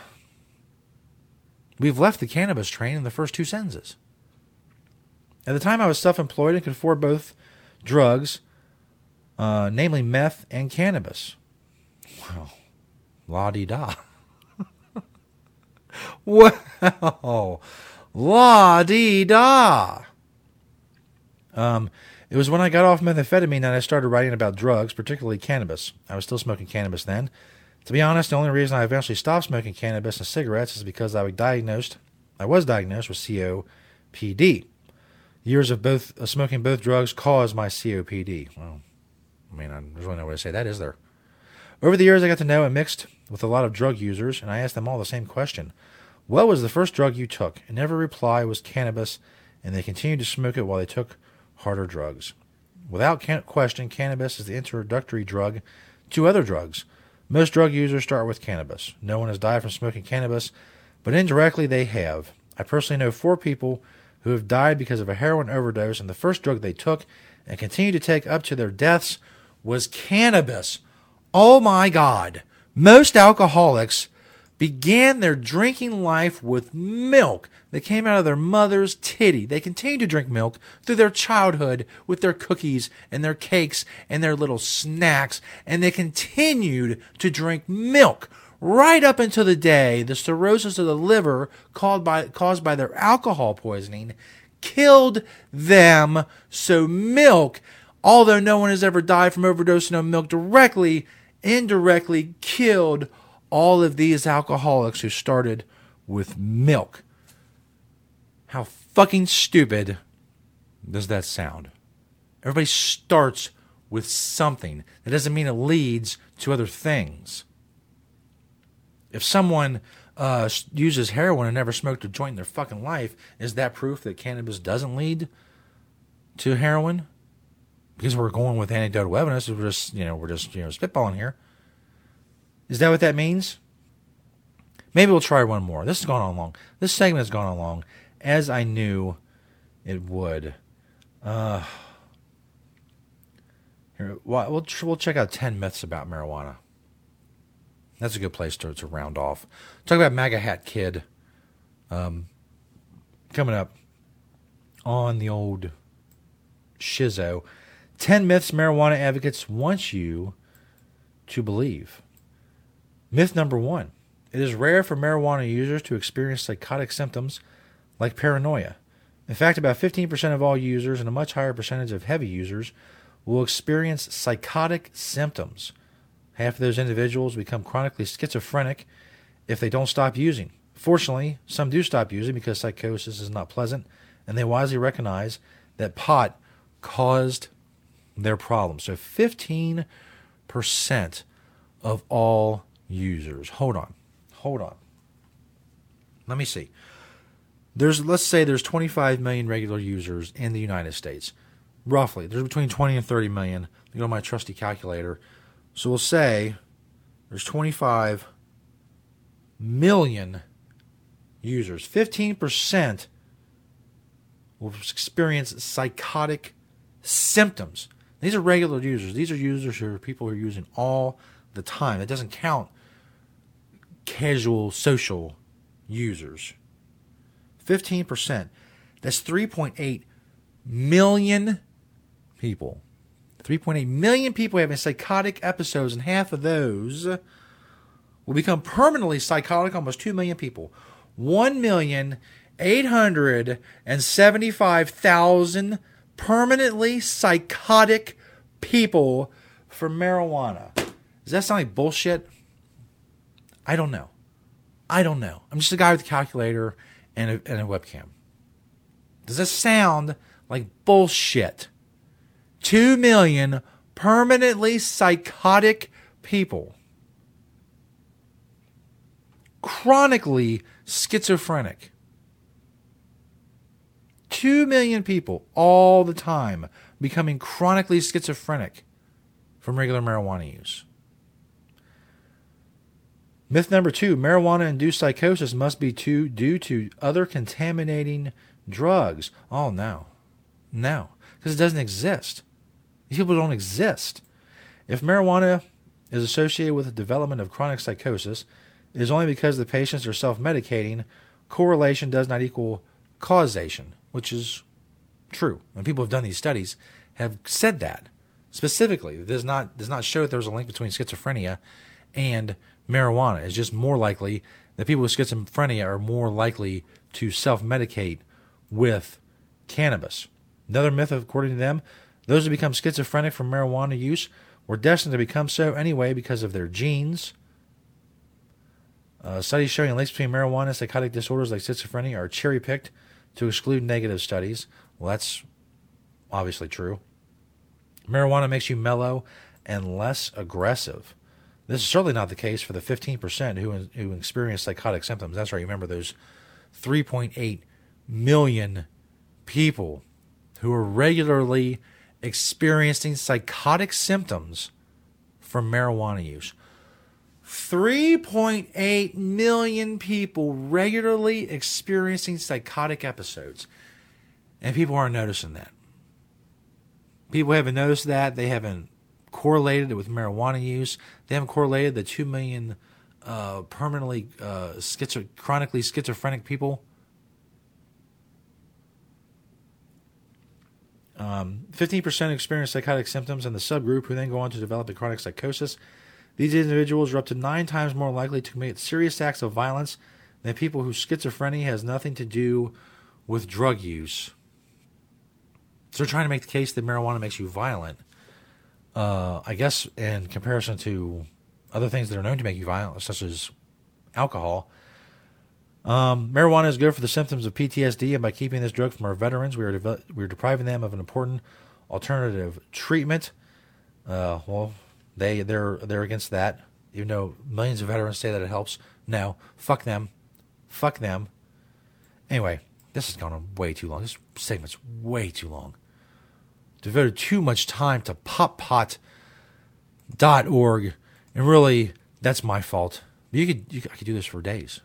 we've left the cannabis train in the first 2 sentences. At the time, I was self-employed and could afford both drugs, namely meth and cannabis. Wow. La-di-da. Wow. La-di-da. It was when I got off methamphetamine that I started writing about drugs, particularly cannabis. I was still smoking cannabis then. To be honest, the only reason I eventually stopped smoking cannabis and cigarettes is because I was diagnosed with COPD. Years of smoking both drugs caused my COPD. Well, there's really no way to say that, is there? Over the years, I got to know and mixed with a lot of drug users, and I asked them all the same question. What was the first drug you took? And every reply was cannabis, and they continued to smoke it while they took harder drugs. Without question, cannabis is the introductory drug to other drugs. Most drug users start with cannabis. No one has died from smoking cannabis, but indirectly they have. I personally know 4 people who have died because of a heroin overdose, and the first drug they took and continue to take up to their deaths was cannabis. Oh my God. Most alcoholics began their drinking life with milk that came out of their mother's titty. They continued to drink milk through their childhood with their cookies and their cakes and their little snacks, and they continued to drink milk right up until the day the cirrhosis of the liver caused by their alcohol poisoning killed them. So milk, although no one has ever died from overdosing on milk directly, indirectly killed all of these alcoholics who started with milk. How fucking stupid does that sound? Everybody starts with something. That doesn't mean it leads to other things. If someone uses heroin and never smoked a joint in their fucking life, is that proof that cannabis doesn't lead to heroin? Because we're going with anecdotal evidence, we're just spitballing here. Is that what that means? Maybe we'll try one more. This has gone on long. This segment has gone on long, as I knew it would. Here, we'll check out 10 myths about marijuana. That's a good place to round off. Talk about MAGA Hat Kid coming up on the old Shizzo. 10 myths marijuana advocates want you to believe. Myth number 1. It is rare for marijuana users to experience psychotic symptoms like paranoia. In fact, about 15% of all users and a much higher percentage of heavy users will experience psychotic symptoms. Half of those individuals become chronically schizophrenic if they don't stop using. Fortunately, some do stop using because psychosis is not pleasant, and they wisely recognize that pot caused their problem. So 15% of all users. Hold on. Let me see. Let's say there's 25 million regular users in the United States. Roughly. There's between 20 and 30 million. I go to my trusty calculator. So we'll say there's 25 million users. 15% will experience psychotic symptoms. These are regular users. These are users who are people who are using all the time. It doesn't count casual social users. 15%. That's 3.8 million people. 3.8 million people having psychotic episodes, and half of those will become permanently psychotic. Almost 2 million people. 1,875,000 permanently psychotic people for marijuana. Does that sound like bullshit? I don't know. I'm just a guy with a calculator and a webcam. Does that sound like bullshit? 2 million permanently psychotic people. Chronically schizophrenic. 2 million people all the time becoming chronically schizophrenic from regular marijuana use. Myth number 2, marijuana-induced psychosis must be due to other contaminating drugs. Oh, no. No, because it doesn't exist. These people don't exist. If marijuana is associated with the development of chronic psychosis, it is only because the patients are self-medicating. Correlation does not equal causation, which is true. And people who have done these studies have said that specifically. It does not show that there's a link between schizophrenia and marijuana. It's just more likely that people with schizophrenia are more likely to self-medicate with cannabis. Another myth, according to them, those who become schizophrenic from marijuana use were destined to become so anyway because of their genes. Studies showing links between marijuana and psychotic disorders like schizophrenia are cherry-picked to exclude negative studies. Well, that's obviously true. Marijuana makes you mellow and less aggressive. This is certainly not the case for the 15% who experience psychotic symptoms. That's right. Remember those 3.8 million people who are regularly experiencing psychotic symptoms from marijuana use. 3.8 million people regularly experiencing psychotic episodes. And people aren't noticing that. People haven't noticed that. They haven't correlated it with marijuana use. They haven't correlated the 2 million permanently chronically schizophrenic people. 15% experience psychotic symptoms in the subgroup who then go on to develop a chronic psychosis. These individuals are up to 9 times more likely to commit serious acts of violence than people whose schizophrenia has nothing to do with drug use. So they're trying to make the case that marijuana makes you violent. I guess in comparison to other things that are known to make you violent, such as alcohol. Marijuana is good for the symptoms of PTSD, and by keeping this drug from our veterans, we are depriving them of an important alternative treatment. Well, they're against that, even though millions of veterans say that it helps. No, fuck them. Anyway, this has gone on way too long. This segment's way too long. Devoted too much time to poppot.org, and really, that's my fault. I could do this for days,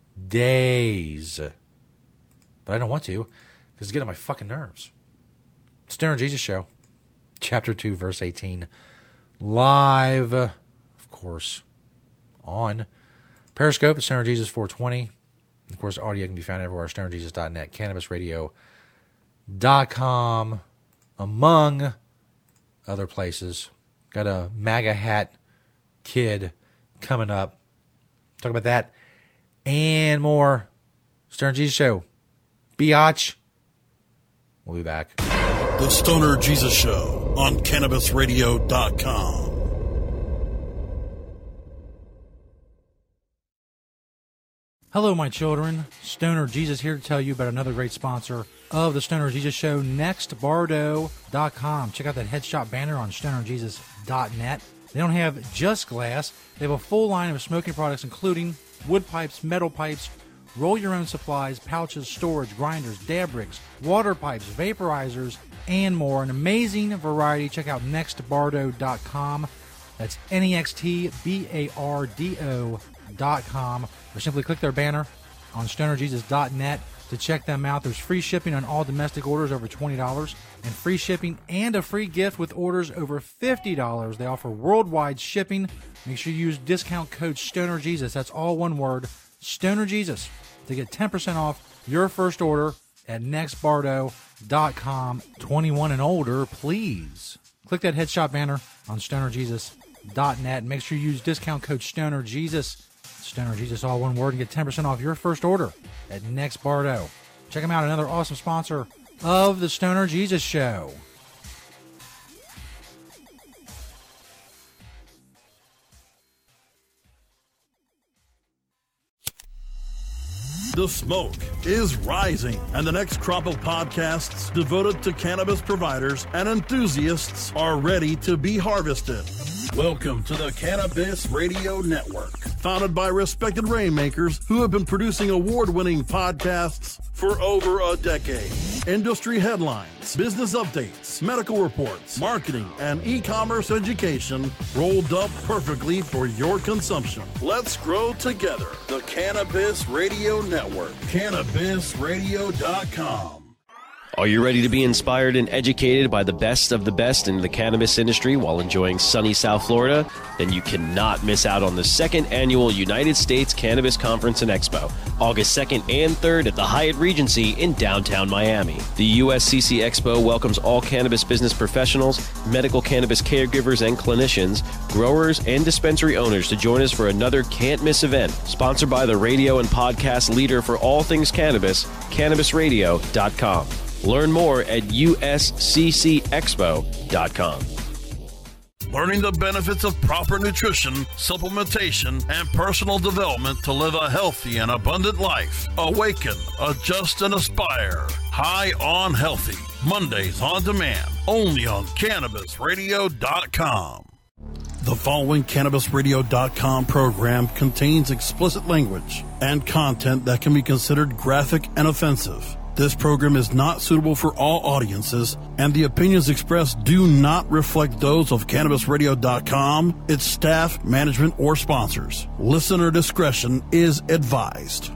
but I don't want to because it's getting on my fucking nerves. Stoner Jesus Show, Chapter 2, Verse 18, live, of course, on Periscope at Stoner Jesus 420. Of course, audio can be found everywhere. StonerJesus.net, CannabisRadio.com. Among other places. Got a MAGA hat kid coming up Talk about that and more. Stoner Jesus Show. Biatch. We'll be back. The Stoner Jesus Show on CannabisRadio.com. Hello, my children. Stoner Jesus here to tell you about another great sponsor of the Stoner Jesus Show, NextBardo.com. Check out that headshot banner on StonerJesus.net. They don't have just glass. They have a full line of smoking products, including wood pipes, metal pipes, roll-your-own supplies, pouches, storage, grinders, dab rigs, water pipes, vaporizers, and more. An amazing variety. Check out NextBardo.com. That's NextBardo.com. Or simply click their banner on StonerJesus.net to check them out. There's free shipping on all domestic orders over $20 and free shipping and a free gift with orders over $50. They offer worldwide shipping. Make sure you use discount code StonerJesus. That's all one word, StonerJesus, to get 10% off your first order at NextBardo.com. 21 and older, please. Click that headshot banner on StonerJesus.net. Make sure you use discount code StonerJesus. Stoner Jesus, all one word, and get 10% off your first order at Next Bardo. Check them out, another awesome sponsor of the Stoner Jesus Show. The smoke is rising, and the next crop of podcasts devoted to cannabis providers and enthusiasts are ready to be harvested. Welcome to the Cannabis Radio Network, founded by respected rainmakers who have been producing award-winning podcasts for over a decade. Industry headlines, business updates, medical reports, marketing, and e-commerce education rolled up perfectly for your consumption. Let's grow together. The Cannabis Radio Network, CannabisRadio.com. Are you ready to be inspired and educated by the best of the best in the cannabis industry while enjoying sunny South Florida? Then you cannot miss out on the second annual United States Cannabis Conference and Expo, August 2nd and 3rd at the Hyatt Regency in downtown Miami. The USCC Expo welcomes all cannabis business professionals, medical cannabis caregivers and clinicians, growers, and dispensary owners to join us for another can't-miss event, sponsored by the radio and podcast leader for all things cannabis, CannabisRadio.com. Learn more at usccexpo.com. Learning the benefits of proper nutrition, supplementation, and personal development to live a healthy and abundant life. Awaken, adjust, and aspire. High on Healthy. Mondays on demand. Only on CannabisRadio.com. The following CannabisRadio.com program contains explicit language and content that can be considered graphic and offensive. This program is not suitable for all audiences, and the opinions expressed do not reflect those of CannabisRadio.com, its staff, management, or sponsors. Listener discretion is advised.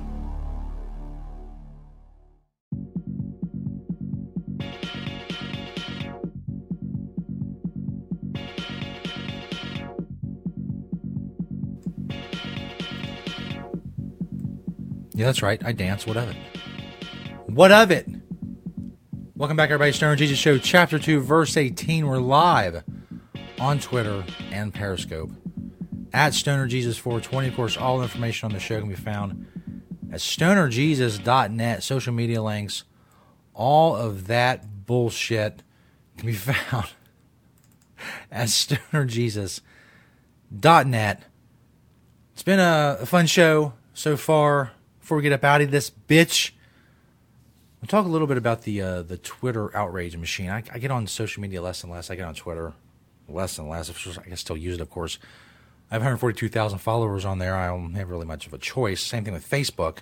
Yeah, that's right. I dance. What of it? What of it? Welcome back, everybody. Stoner Jesus Show, Chapter 2, Verse 18. We're live on Twitter and Periscope at StonerJesus420. Of course, all information on the show can be found at StonerJesus.net. Social media links, all of that bullshit can be found at StonerJesus.net. It's been a fun show so far. Before we get up out of this bitch, we'll talk a little bit about the Twitter outrage machine. I get on social media less and less. I get on Twitter less and less. I can still use it, of course. I have 142,000 followers on there. I don't have really much of a choice. Same thing with Facebook.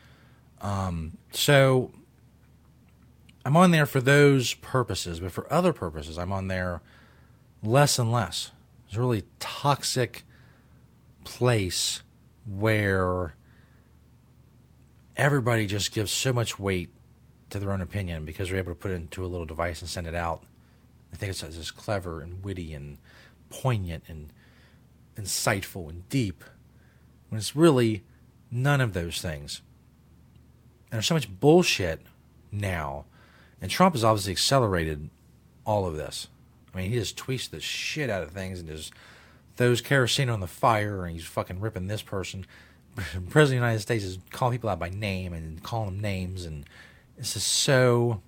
So I'm on there for those purposes, but for other purposes, I'm on there less and less. It's a really toxic place where everybody just gives so much weight to their own opinion because they're able to put it into a little device and send it out. I think it's just clever and witty and poignant and insightful and deep, when it's really none of those things. And there's so much bullshit now, and Trump has obviously accelerated all of this. I mean, he just tweets the shit out of things and just throws kerosene on the fire, and he's fucking ripping this person President of the United States is calling people out by name and calling them names, and this is so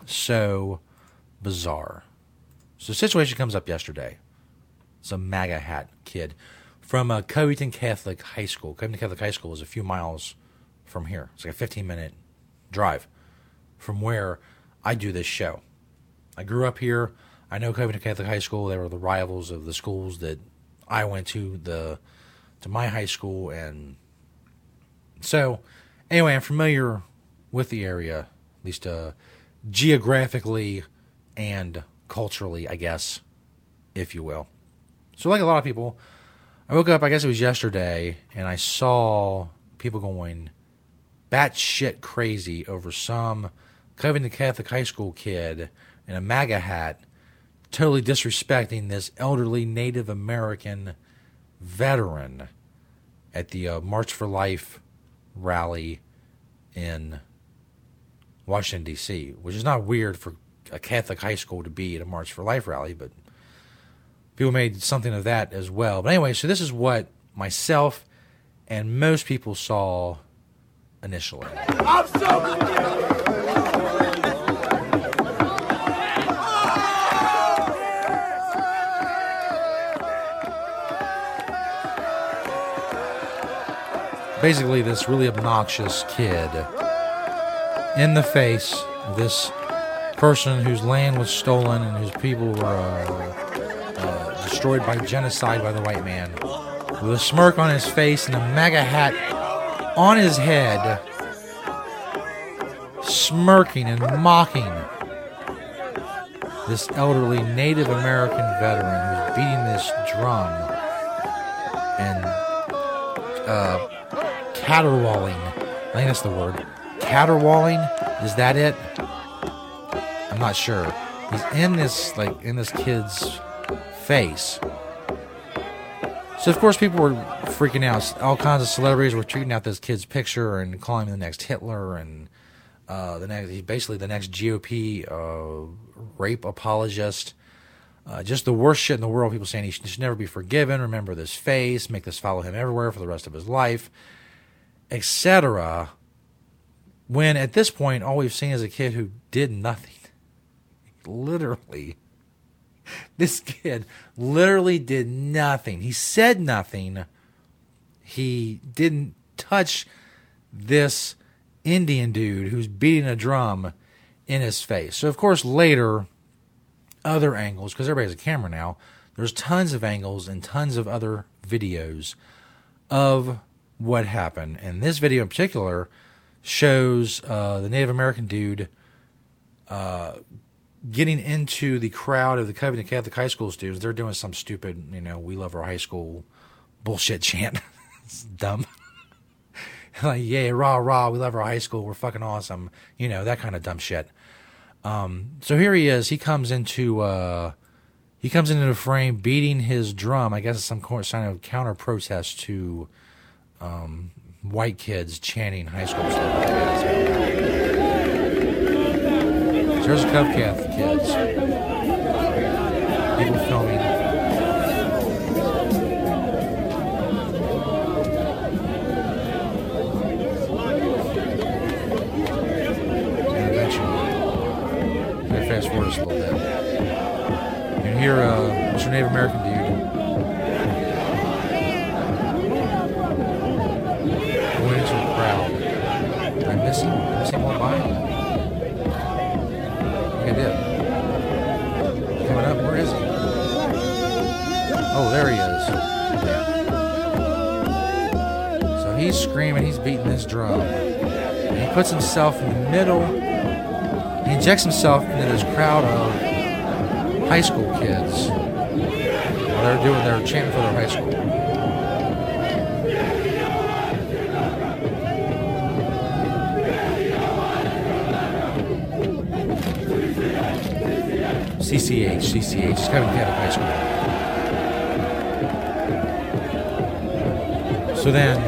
bizarre. So the situation comes up yesterday. It's a MAGA hat kid from Covington Catholic High School. Covington Catholic High School is a few miles from here. It's like a 15-minute drive from where I do this show. I grew up here. I know Covington Catholic High School. They were the rivals of the schools that I went to my high school. And so, anyway, I'm familiar with the area, at least geographically and culturally, I guess, if you will. So like a lot of people, I woke up, I guess it was yesterday, and I saw people going batshit crazy over some Covington Catholic High School kid in a MAGA hat totally disrespecting this elderly Native American veteran at the March for Life rally in Washington, D.C., which is not weird for a Catholic high school to be at a March for Life rally, but people made something of that as well. But anyway, so this is what myself and most people saw initially. I'm so Basically, this really obnoxious kid in the face of this person whose land was stolen and whose people were destroyed by genocide by the white man, with a smirk on his face and a MAGA hat on his head, smirking and mocking this elderly Native American veteran who's beating this drum and caterwauling. I think that's the word. Caterwauling? Is that it? I'm not sure. He's in this kid's face. So of course people were freaking out. All kinds of celebrities were tweeting out this kid's picture and calling him the next Hitler and he's basically the next GOP rape apologist. Just the worst shit in the world. People saying he should never be forgiven. Remember this face. Make this follow him everywhere for the rest of his life, etc. When at this point, all we've seen is a kid who did nothing. Literally. This kid literally did nothing. He said nothing. He didn't touch this Indian dude who's beating a drum in his face. So, of course, later, other angles, because everybody has a camera now, there's tons of angles and tons of other videos of what happened. And this video in particular shows the Native American dude getting into the crowd of the Covington Catholic High School students. They're doing some stupid, we love our high school bullshit chant. It's dumb. Like, yeah, rah, rah, we love our high school. We're fucking awesome. That kind of dumb shit. So here he is. He comes into the frame beating his drum. I guess it's some sign of counter protest to white kids chanting high school stuff. So there's a Cov Cath kids. People filming. And eventually, fast forward just a little bit. You can hear Mr. Native American dude going into the crowd. Did I miss him? Did I miss him all by? I think I did. Coming up, where is he? Oh, there he is. So he's screaming, he's beating this drum. And he puts himself in the middle. He injects himself into this crowd of high school kids. They're chanting for their high school. CCH, it's Covington Catholic High School. So then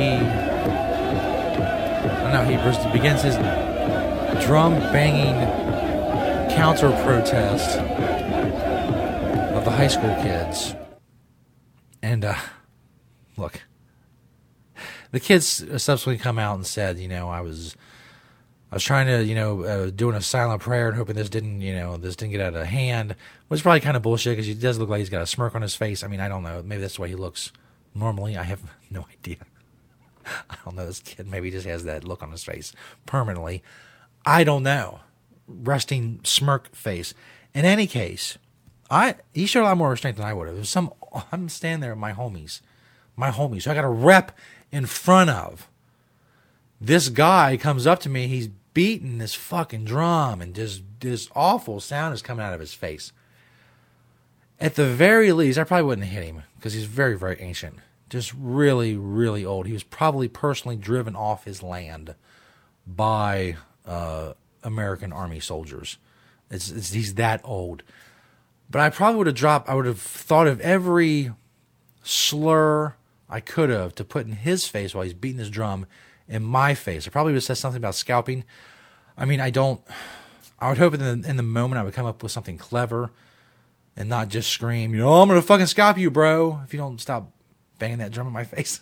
he begins his drum banging counter protest of the high school kids. And look, The kids subsequently come out and said, I was trying to, doing a silent prayer and hoping this didn't get out of hand. Which is probably kind of bullshit because he does look like he's got a smirk on his face. I mean, I don't know. Maybe that's the way he looks normally. I have no idea. I don't know. This kid maybe just has that look on his face permanently. I don't know. Resting smirk face. In any case, he showed a lot more restraint than I would have. I'm standing there with my homies. So I got a rep in front of. This guy comes up to me. He's beating this fucking drum, and just this awful sound is coming out of his face. At the very least, I probably wouldn't hit him because he's very, very ancient. Just really, really old. He was probably personally driven off his land by American Army soldiers. He's that old. But I probably would have thought of every slur I could have to put in his face while he's beating his drum in my face. I probably would have said something about scalping. I mean, I would hope in the moment I would come up with something clever and not just scream, I'm going to fucking scalp you, bro, if you don't stop banging that drum in my face.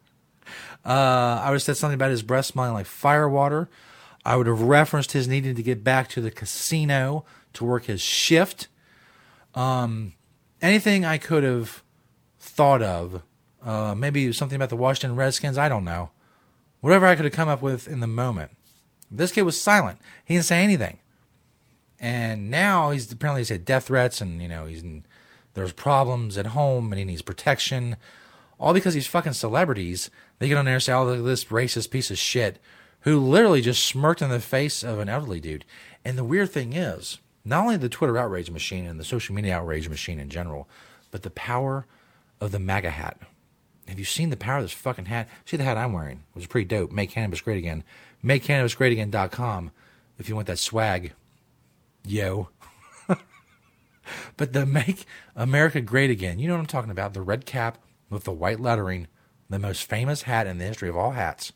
I would have said something about his breath smelling like firewater. I would have referenced his needing to get back to the casino to work his shift. Anything I could have thought of. Maybe something about the Washington Redskins. I don't know. Whatever I could have come up with in the moment. This kid was silent. He didn't say anything. And now he's had death threats, and there's problems at home, and he needs protection. All because these fucking celebrities, they get on there and say, look at this racist piece of shit, who literally just smirked in the face of an elderly dude. And the weird thing is, not only the Twitter outrage machine and the social media outrage machine in general, but the power of the MAGA hat. Have you seen the power of this fucking hat? See the hat I'm wearing, which is pretty dope. Make Cannabis Great Again. MakeCannabisGreatAgain.com if you want that swag. Yo. But the Make America Great Again, you know what I'm talking about. The red cap with the white lettering, the most famous hat in the history of all hats.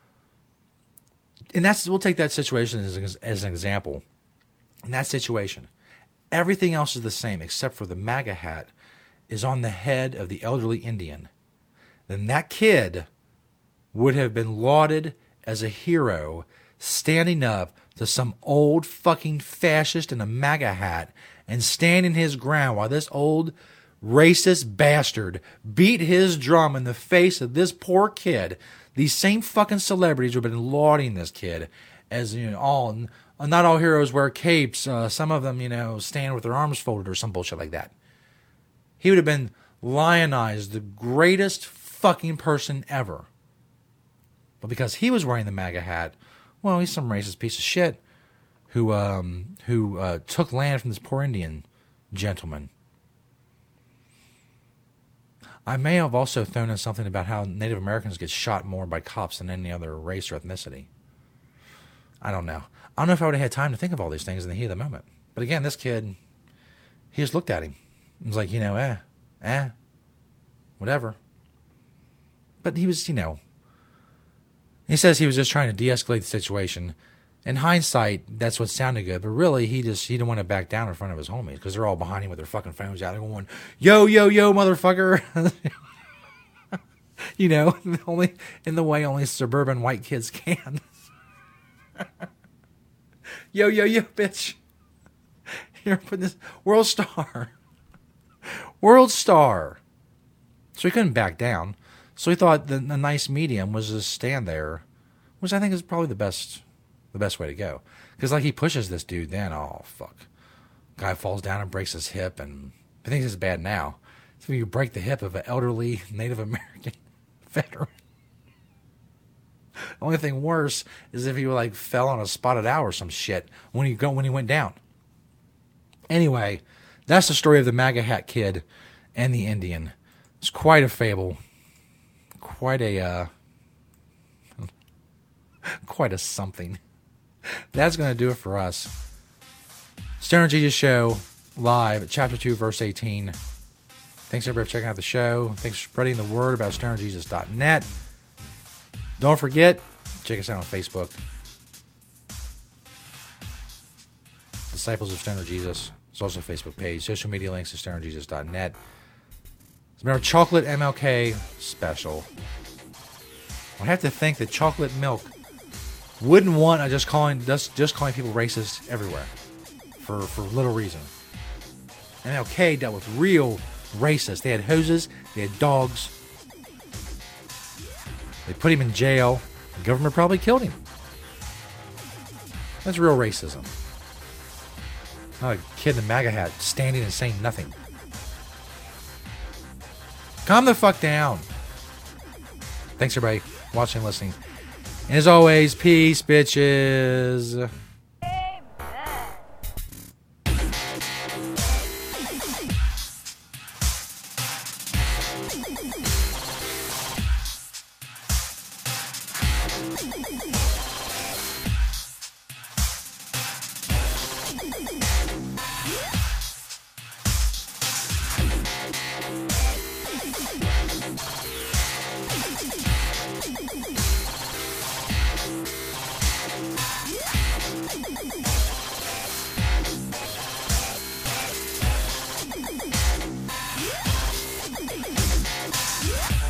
And we'll take that situation as an example. In that situation, everything else is the same except for the MAGA hat is on the head of the elderly Indian. Then that kid would have been lauded as a hero standing up to some old fucking fascist in a MAGA hat and standing his ground while this old racist bastard beat his drum in the face of this poor kid. These same fucking celebrities would have been lauding this kid as, not all heroes wear capes. Some of them, stand with their arms folded or some bullshit like that. He would have been lionized, the greatest fucking person ever. But because he was wearing the MAGA hat, well, he's some racist piece of shit who took land from this poor Indian gentleman. I may have also thrown in something about how Native Americans get shot more by cops than any other race or ethnicity. I don't know. I don't know if I would have had time to think of all these things in the heat of the moment. But again, this kid, he just looked at him. He was like, whatever. But he was, he says he was just trying to de-escalate the situation. In hindsight, that's what sounded good. But really, he didn't want to back down in front of his homies because they're all behind him with their fucking phones out. They're going, yo, motherfucker. Only in the way only suburban white kids can. yo, bitch. You're putting this World Star. So he couldn't back down. So he thought the nice medium was just stand there, which I think is probably the best way to go. Because he pushes this dude, then oh fuck, guy falls down and breaks his hip, and I think it's bad now. So you break the hip of an elderly Native American veteran. The only thing worse is if he fell on a spotted owl or some shit when he went down. Anyway, that's the story of the MAGA hat kid and the Indian. It's quite a fable. Quite a something. That's going to do it for us. Stoner Jesus Show, live at Chapter 2, Verse 18. Thanks everybody for checking out the show. Thanks for spreading the word about stonerjesus.net. Don't forget, check us out on Facebook. Disciples of Stoner Jesus. There's also a Facebook page. Social media links to stonerjesus.net. Remember, chocolate MLK special. I have to think that chocolate milk wouldn't want just calling people racist everywhere for little reason. MLK dealt with real racists. They had hoses, they had dogs. They put him in jail. The government probably killed him. That's real racism. Not a kid in a MAGA hat standing and saying nothing. Calm the fuck down. Thanks, everybody, watching and listening. And as always, peace, bitches.